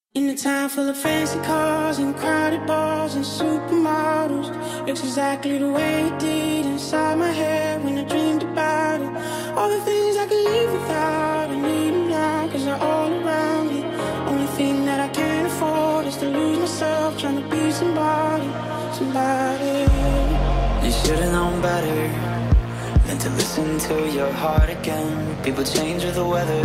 In a town full of fancy cars and crowded bars and supermodels, looks exactly the way it did inside my head when I dreamed about it. All the things I could live without, I need them now, cause they're all around me. Only thing that I can't afford is to lose myself trying to be somebody. You should've known better than to listen to your heart again. People change with the weather.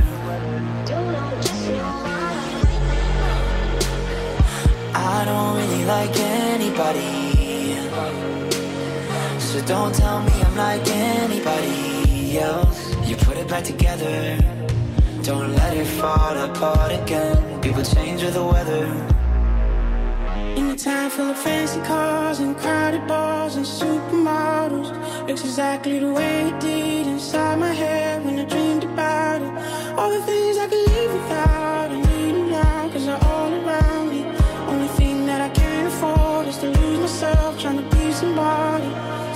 I don't really like anybody, so don't tell me I'm like anybody else. You put it back together, don't let it fall apart again. People change with the weather. In a town full of fancy cars and crowded bars and supermodels, looks exactly the way it did inside my head when I dreamed about it. All the things I could live without, I need them now, cause they're all around me. Only thing that I can't afford is to lose myself trying to be somebody.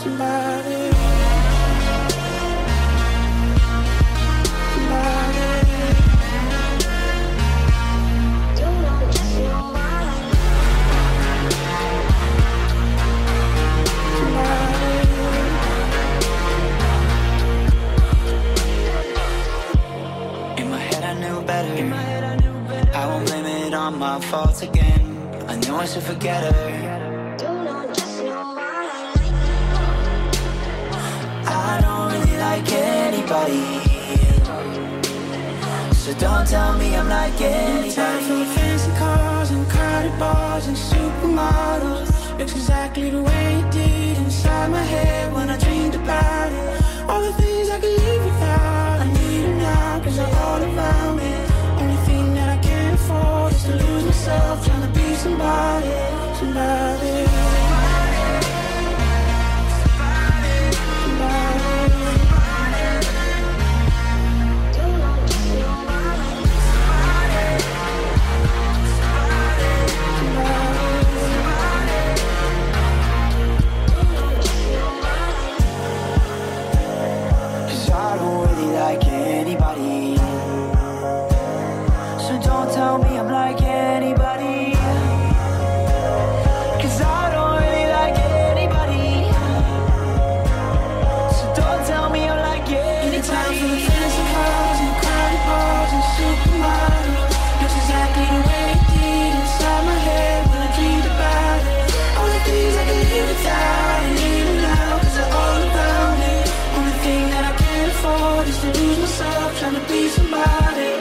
I won't blame it on my fault again. I knew I should forget her. I don't really like anybody, so don't tell me I'm like anybody. Time for fancy cars and crowded bars and supermodels, looks exactly the way it did inside my head when I dreamed about it. All the things I could live without, I need them now, cause they're all around me. Only thing that I can't afford is to lose myself trying to be somebody. Cause I don't really like anybody, so don't tell me I'm like anybody. Cause I don't really like anybody, so don't tell me I'm like anybody. In a town full of fancy cars and crowded bars and supermodels, looks exactly the way it did inside my head when I dreamed about it. All the things I can live without, I need them now, cause they're all around me. Only thing that I can't afford is to lose myself trying to be somebody.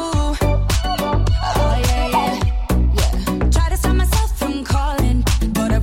But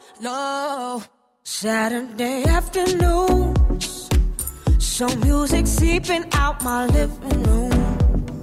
no. Saturday afternoons, some music seeping out my living room,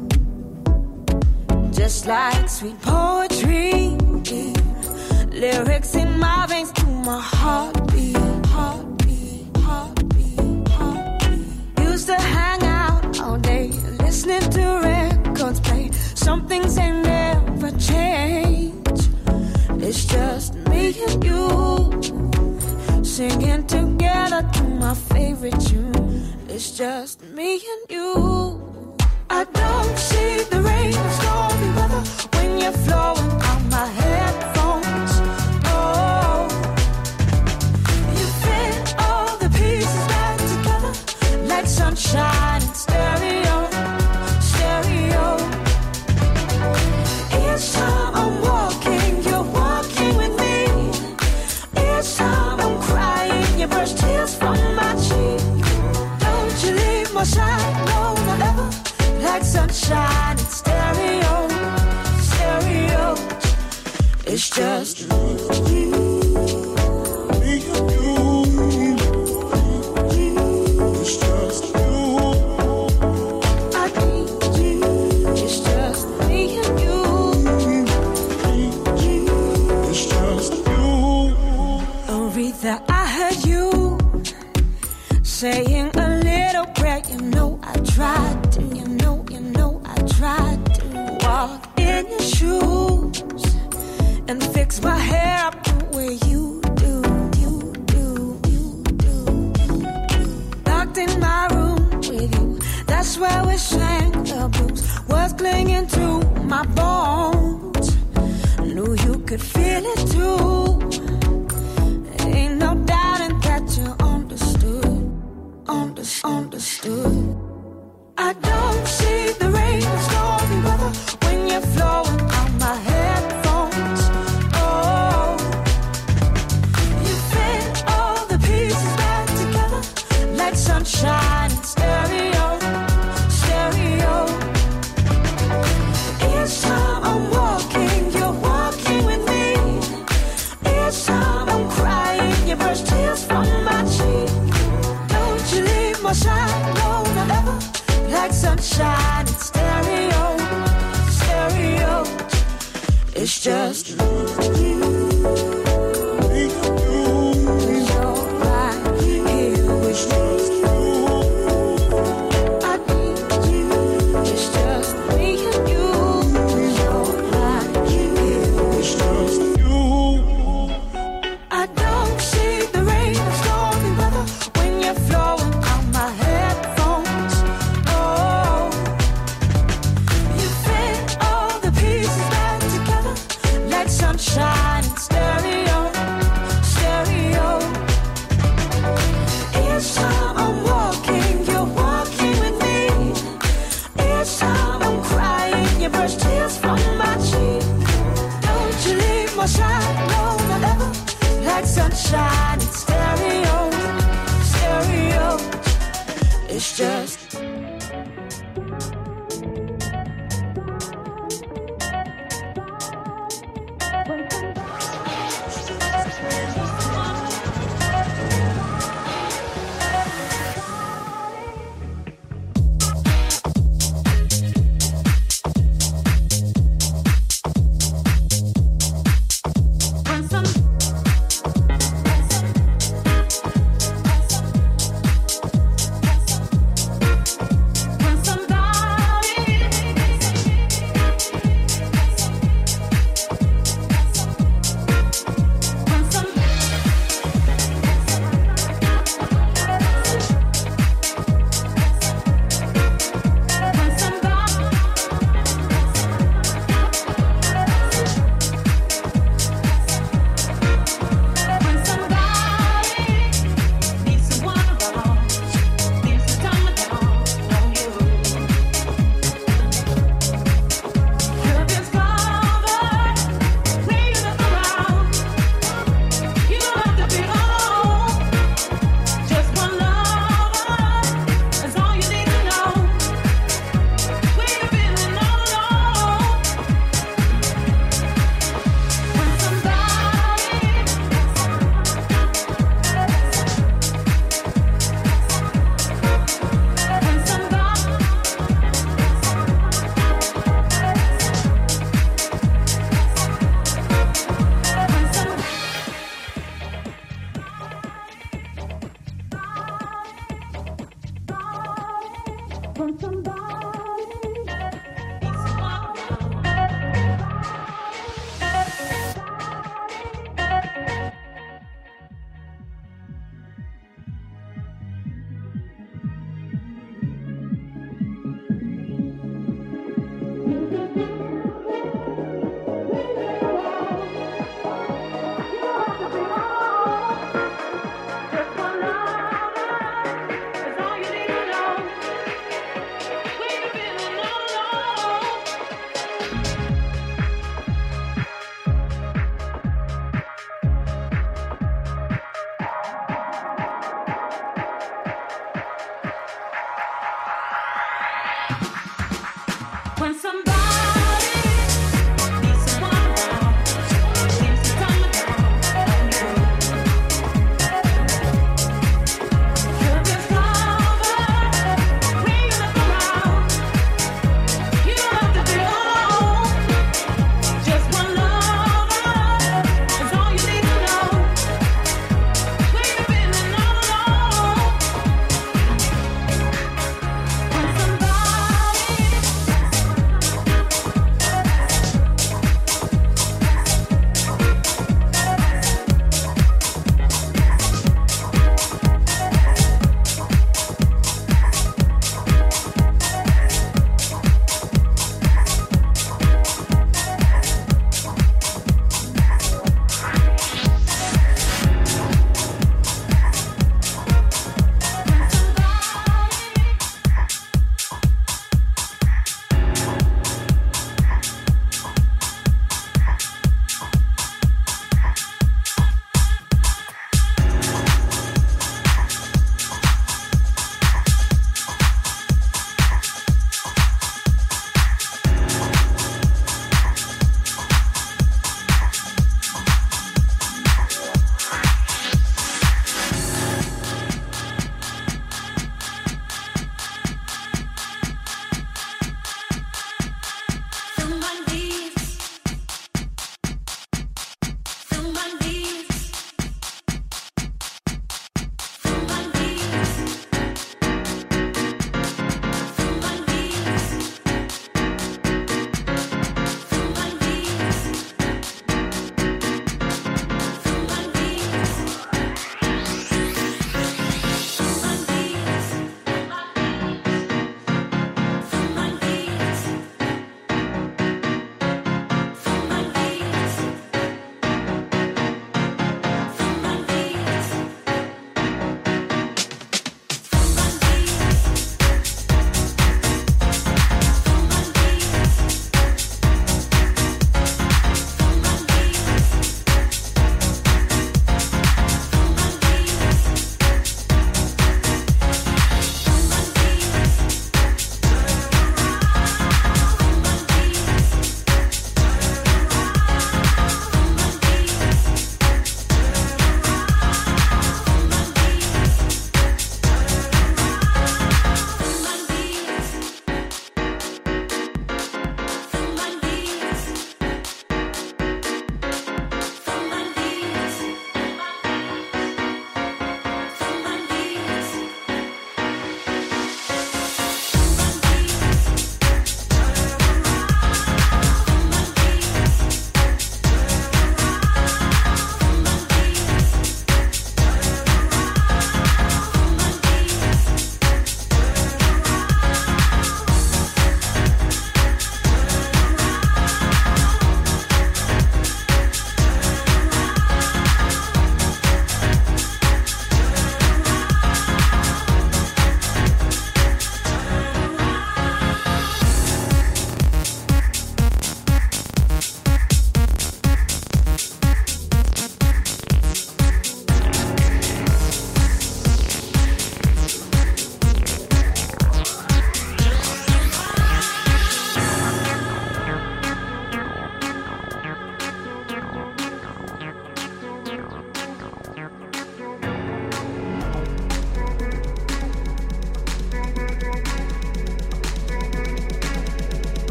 just like sweet poetry, lyrics in my veins to my heartbeat, heartbeat, heartbeat, heartbeat. Used to hang out all day, listening to records play. Some things ain't never change. It's just me and you, singing together to my favorite tune. It's just me and you. I don't see the rain or stormy weather when you're flowing on my headphones. Oh, you fit all the pieces back together like sunshine in stereo, stereo. Each time I'm walking, you're walking with me. Each time I'm crying, you brush tears from my cheek. Don't you leave my side, no, not ever. Like sunshine in stereo, stereo. It's just me and you. It's just you. I need you. It's just me and you. It's just you. Aretha, I heard you saying a little prayer. You know I tried to. I tried to walk in your shoes and fix my hair up the way you do, you do, you do. Locked in my room with you, that's where we sang the blues. Was clinging to my bones, knew you could feel it too. Ain't no doubting that you understood, understood. I don't see the rain or stormy weather when you're flowing on my headphones. Oh, you fit all the pieces back together like sunshine in stereo, stereo. Each time I'm walking, you're walking with me. Each time I'm crying, you brush tears from my cheek. Don't you leave my side, no, not ever. Like sunshine in stereo, stereo. It's just you. You're right here with me. I need you. It's just me and you. You're right here. It's just you. I don't see the rain or stormy weather when you're flowing on my headphones. Sunshine in stereo, stereo. Each time I'm walking, you're walking with me. Each time I'm crying, you brush tears from my cheek. Don't you leave my side, no, not ever. Like sunshine in stereo, stereo. It's just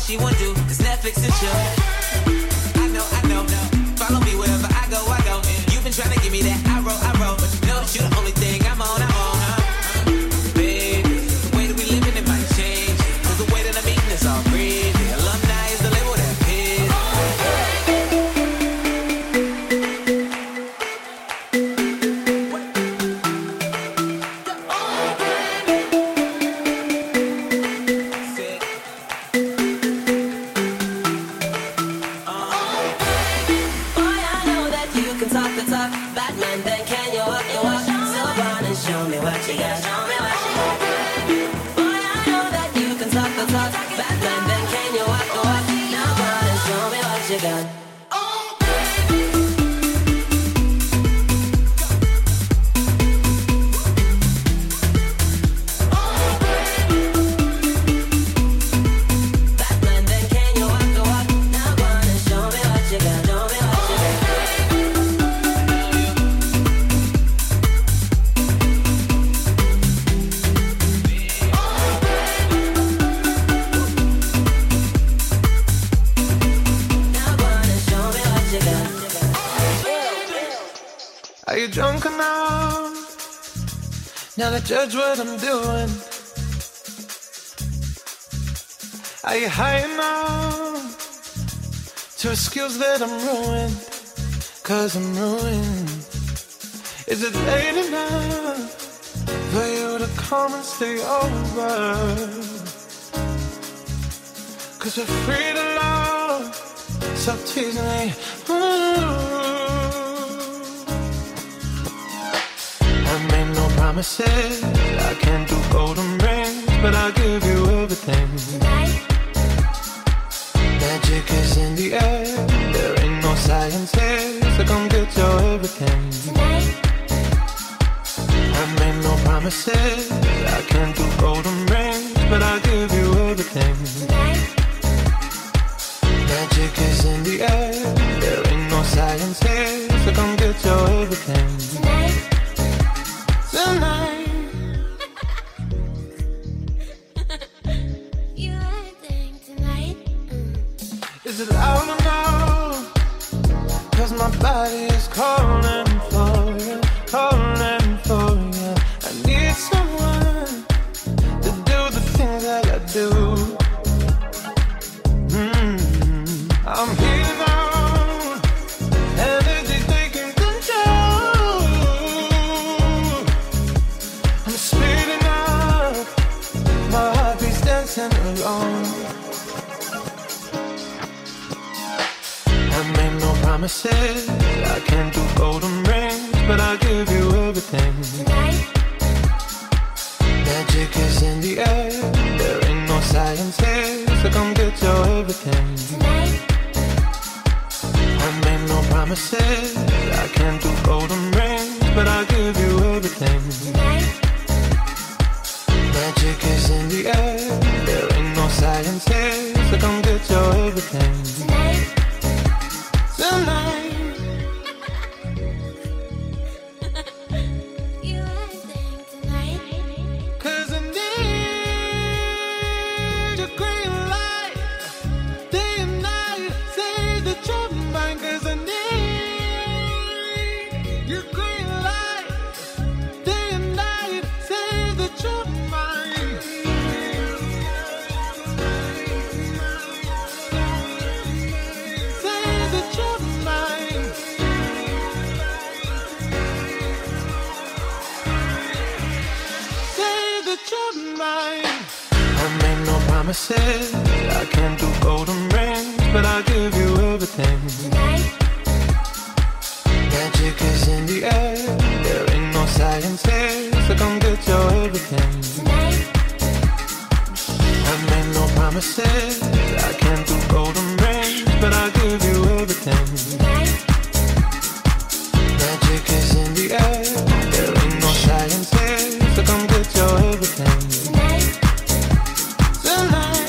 she wanna do is Netflix and chill. I know. Follow me wherever I go. You've been trying to give me that I roll, but you know that you're the only thing I'm on. Baby, the way that we living it might change, 'cause the way that I'm eating is all breezy. Alumni is the label that pays. Now they judge what I'm doing. Are you high enough to excuse that I'm ruined? 'Cause I'm ruined. Is it late enough for you to come and stay over? 'Cause we're free to love, so tease me. I made no promises, I can't do golden rings, but I'll give you everything. Tonight. Magic is in the air, there ain't no science here, so come get your everything. Tonight. I made no promises, I can't do golden rings, but I'll give you everything. Tonight. Magic is in the air, there ain't no science here, so come get your everything. Tonight. Tonight. You acting tonight. Is it loud enough? 'Cause my body is calling for you, calling for you. I need someone to do the things that I do. I'm here now, energy taking control. I'm speeding up, my heartbeat's dancing alone. I made no promises, I can't do golden rings, but I'll give you everything. Tonight. Magic is in the air, there ain't no science here, so come get your everything. Tonight. I made no promises, I can't do golden rings, but I'll give you everything. Tonight. Magic is in the air, there ain't no science here, so come get your everything. Tonight. Tonight. You acting tonight. 'Cause I need your green light, day and night, say that you're mine. 'Cause I need your green light, day and night, say that you're mine. Say that you're mine. Say that you're mine. I made no promises, I can't do golden rings, but I'll give you everything. Tonight. Magic is in the air, there ain't no science here, so come get your everything. Tonight. I made no promises, I can't do golden rings, but I'll give you everything. Tonight. Magic is in the air, there ain't no science here, so come get your everything. Tonight. Tonight.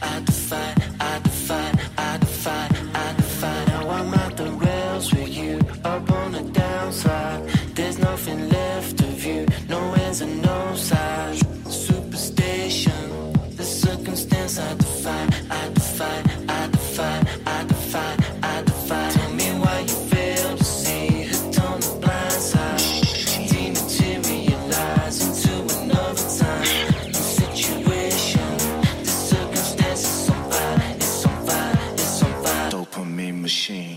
I defy, I defy, I defy, I defy. Now I'm at the rails with you, up on the downside. There's nothing left of you, no ends and no sides. Superstition, the circumstance I defy, I defy, I defy, I defy, I defy. Tell me why you fail to see hooked on the blind side. Dematerialize into another time and situation. The circumstance is on fire, it's on fire, it's on fire. Dopamine machine.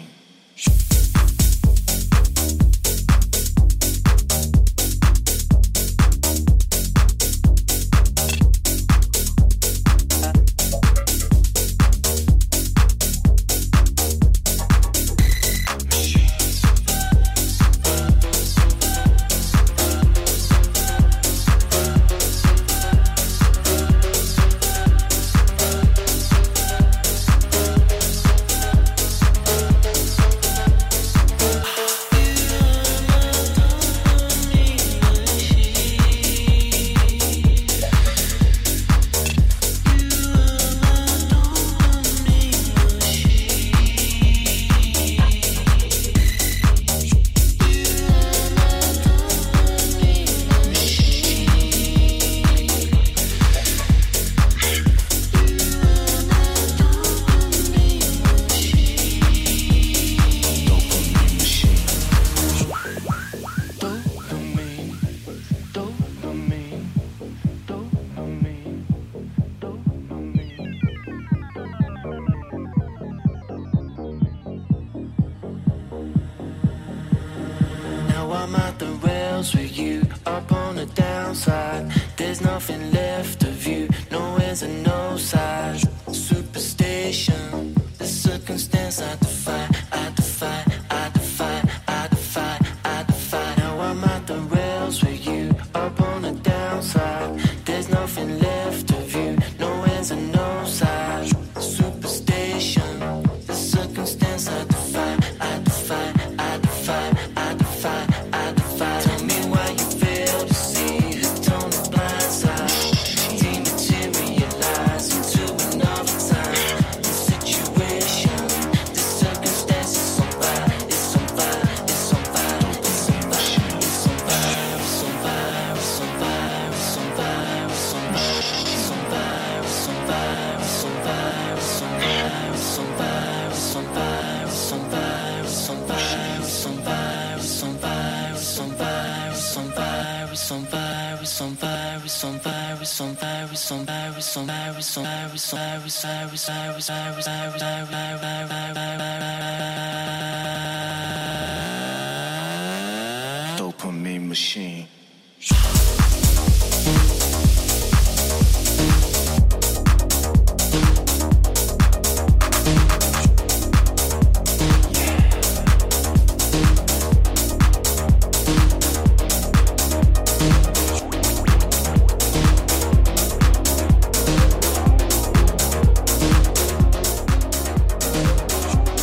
Dopamine machine.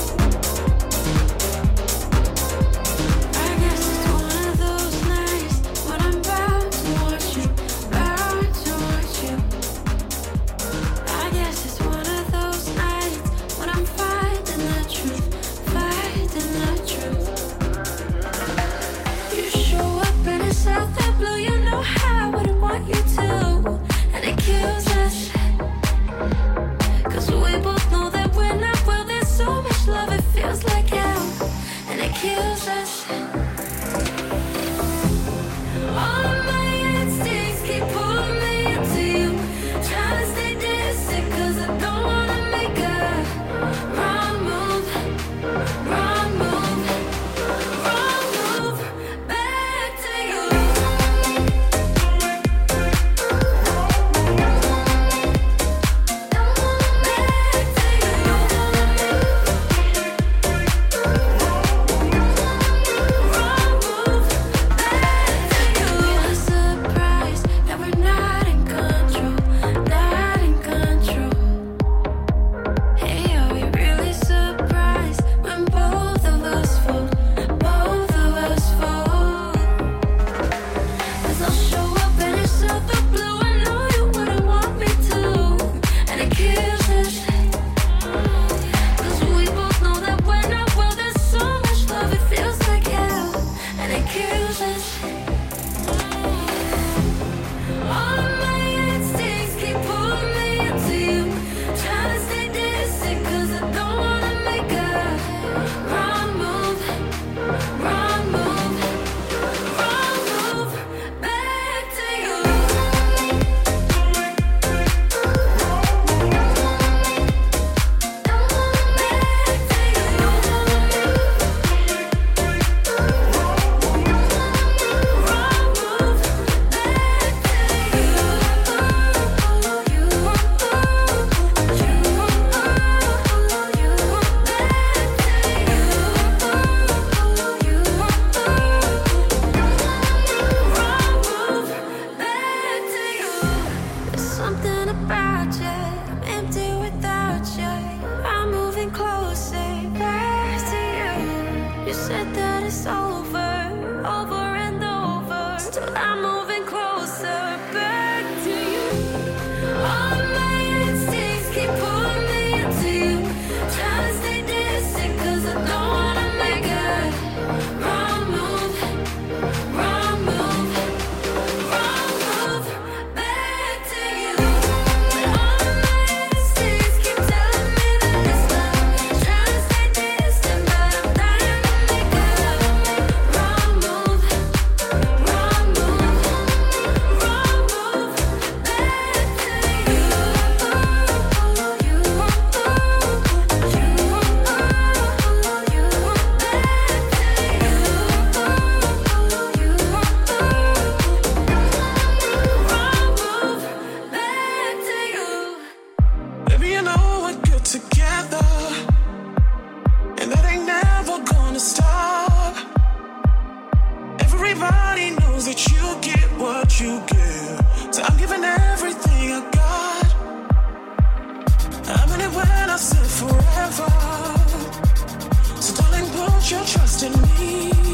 I guess it's one of those nights said that it's over, over and over. Still I'm moving closer back to you. All my instincts keep pulling me into you. Trying to stay distant 'cause I don't wanna make a wrong move, wrong move, wrong move back to you. All my instincts keep telling me that it's love. Trying to stay distant, but I'm dying to make a wrong move, wrong move, wrong move back to you. Baby, you know we're good together, and that ain't never gonna stop. Everybody knows that you get what you give, so I'm giving everything I got. I mean it when I said forever, so darling, put your trust in me.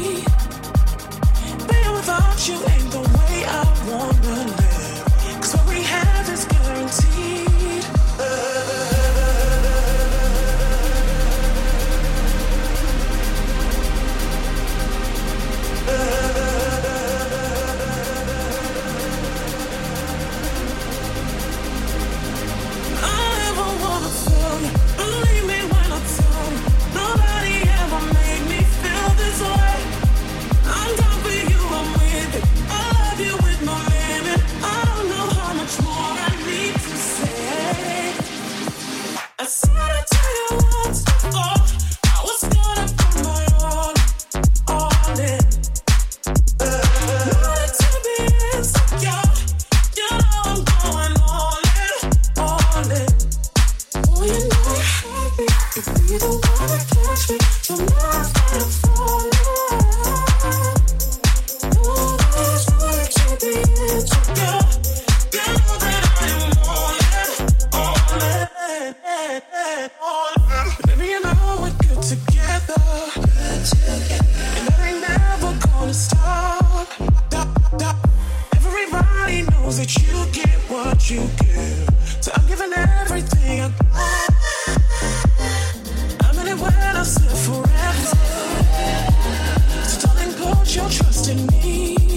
Being without you ain't the way I wanna live, 'cause what we have is guaranteed. I never wanna tell you, believe me when I tell you, nobody ever made me feel this way. I'm down for you, I'm with it. I love you with no limit. I don't know how much more I need to say. I said it to you once before, I was gonna put my all in. Not to be insecure, you know I'm going all in, all in. Oh, you know you're happy if you don't wanna catch me. You're not gonna fall in love. No, there's no way to be insecure. You know that I am all in, all in, all in. Baby, you know we're good together, and that ain't never gonna stop. Everybody knows that you get what you give, so I'm giving everything I got. I mean it when I said forever, so darling, put your trust in me.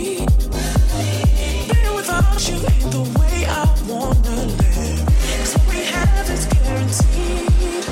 Being without you ain't the way I wanna live, 'cause what we have is guaranteed.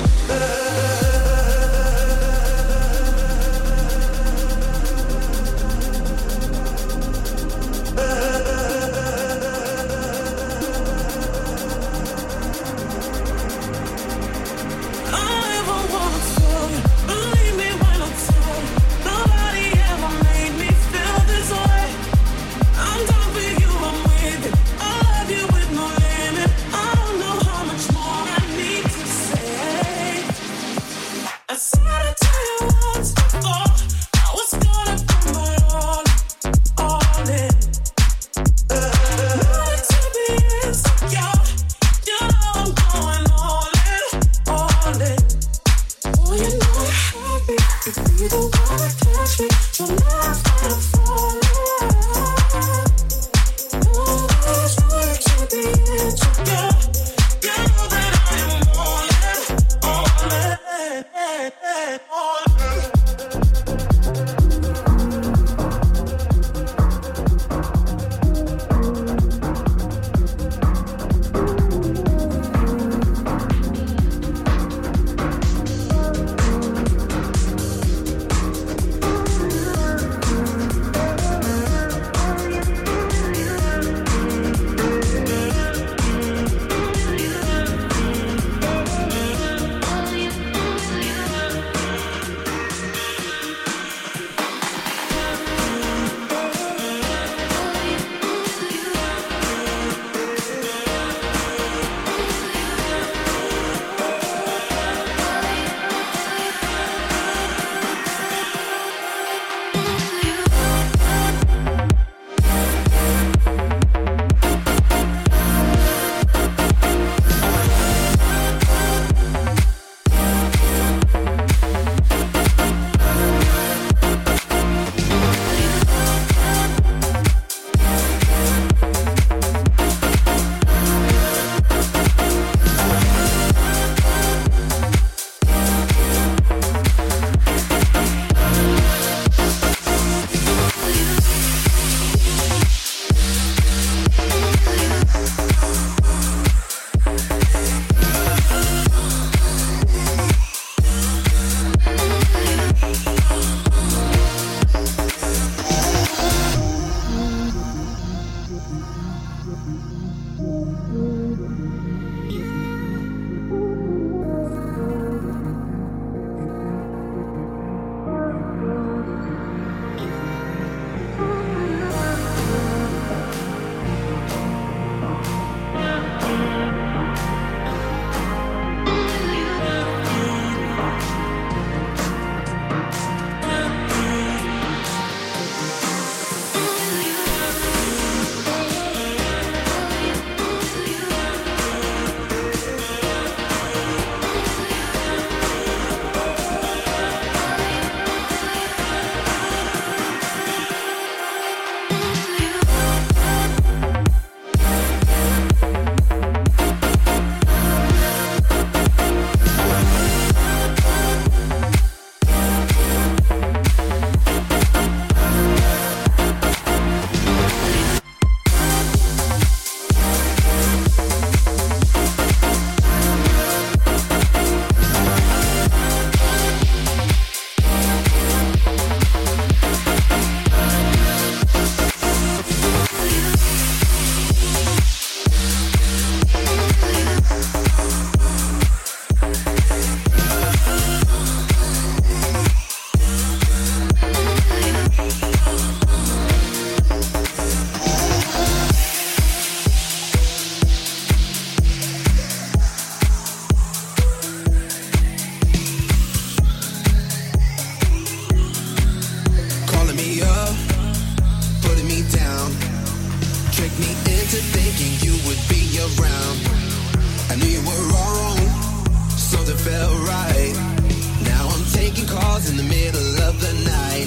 felt right. Now I'm taking calls in the middle of the night.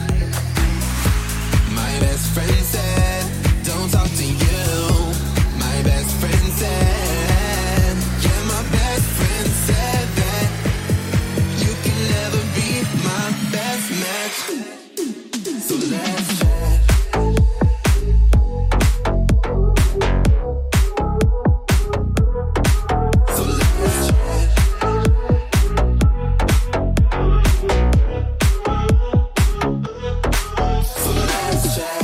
My best friend said, don't talk to you. My best friend said, yeah, my best friend said that you can never be my best match. So let's chat. So let's chat. So let's chat.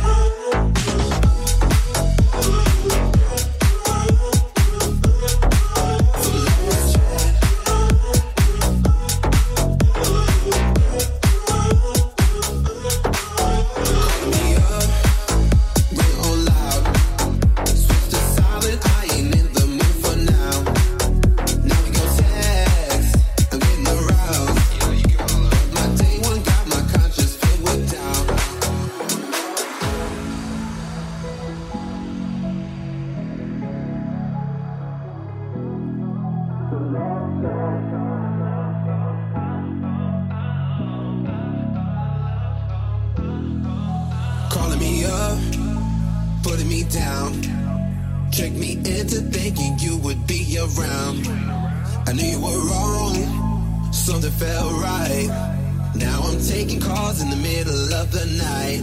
Calling me up, putting me down, tricked me into thinking you would be around. I knew you were wrong, something felt right. Now I'm taking calls in the middle of the night.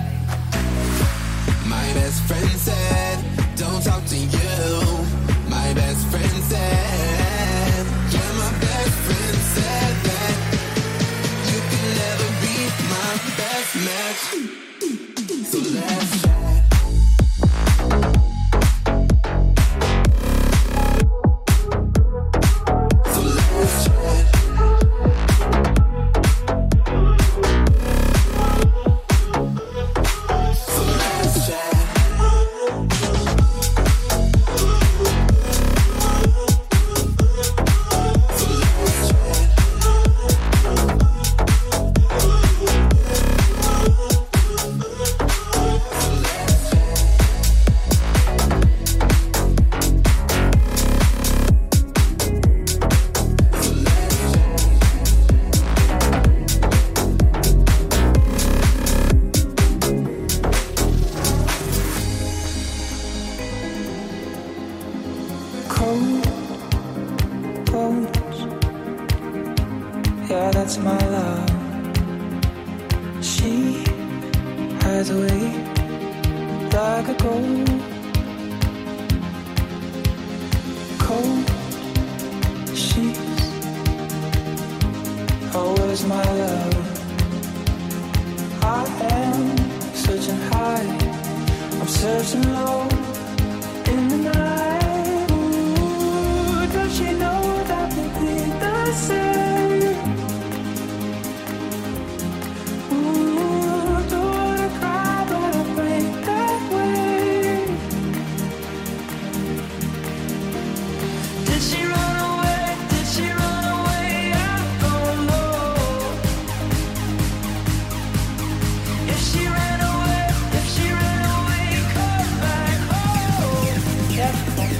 My best friend said, don't talk to you. My best friend said, yeah, my best friend said that you can never be my best match. So let's chat. So let's chat. So let's chat. Cold bones, yeah, that's my love. She hides away like a ghost. Cold sheets, always my love. I am searching high, I'm searching low in the night. Does she know that we think the same? Ooh, don't wanna cry, but I break that way. Did she run away? Did she run away? I don't know. If she ran away, come back home. Yeah.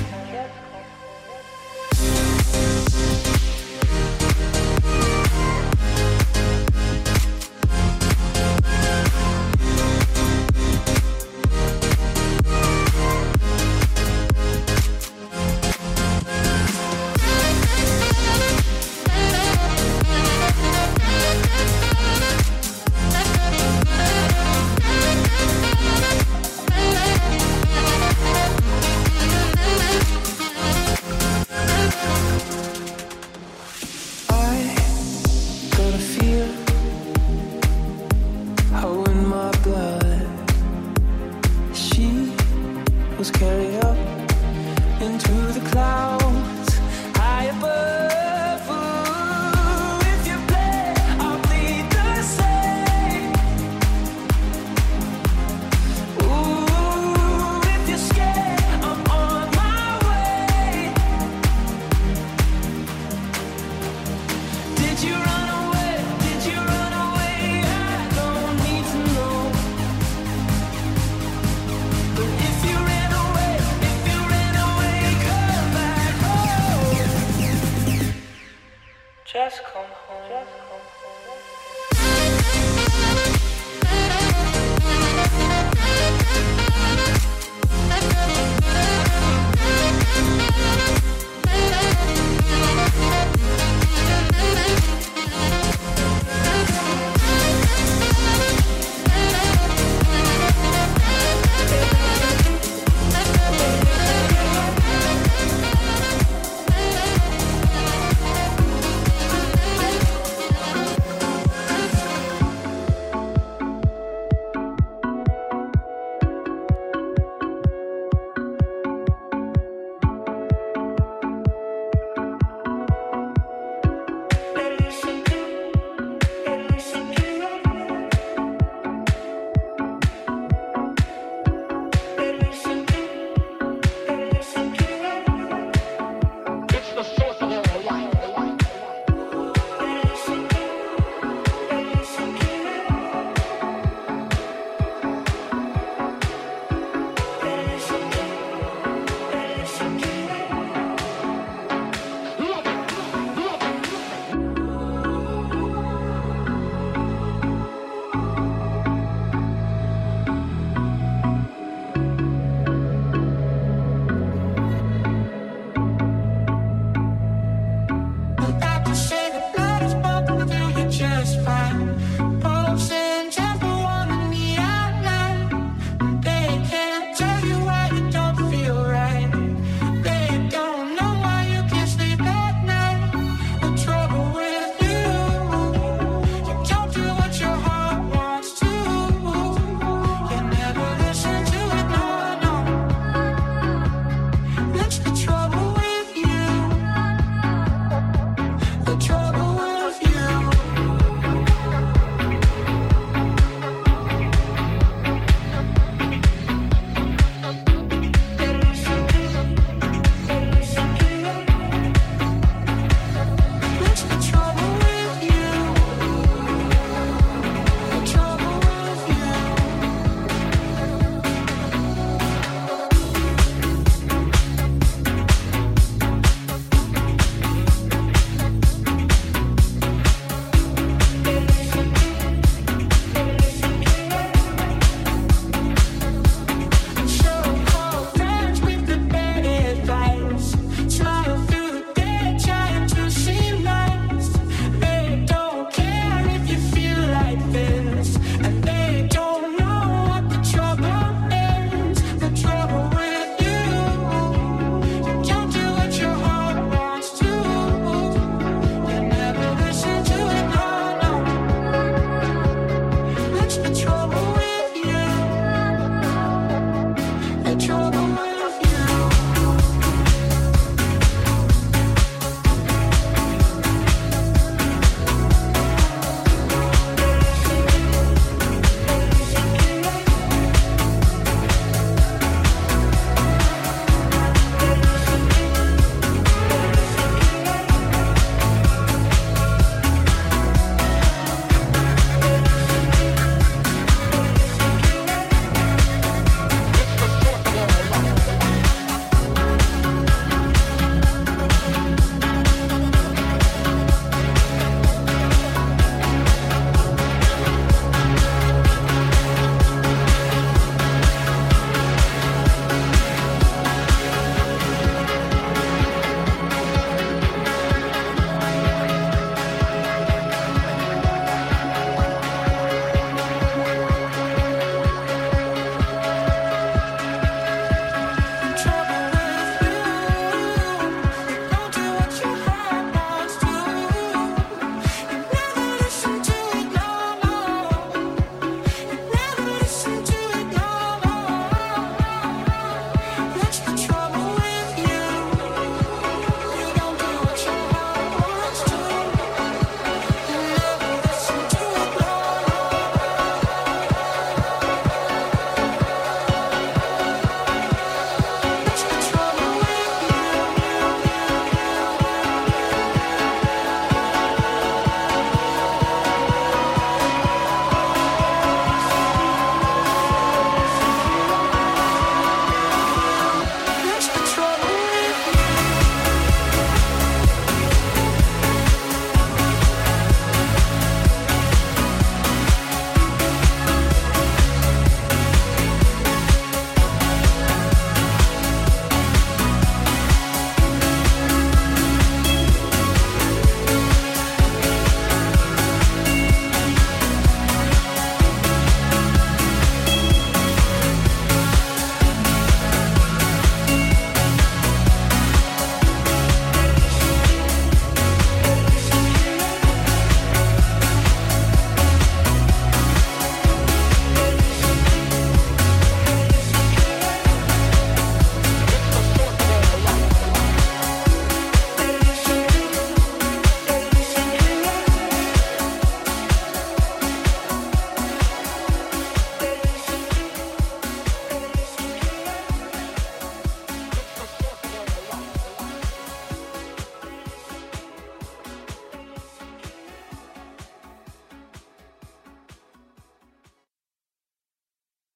Was carried up into the clouds high above. Ooh, if you play, I'll bleed the same. Ooh, if you're scared, I'm on my way. Did you run away? Did you run away? I don't need to know. But if you ran away, come back home. Just come home.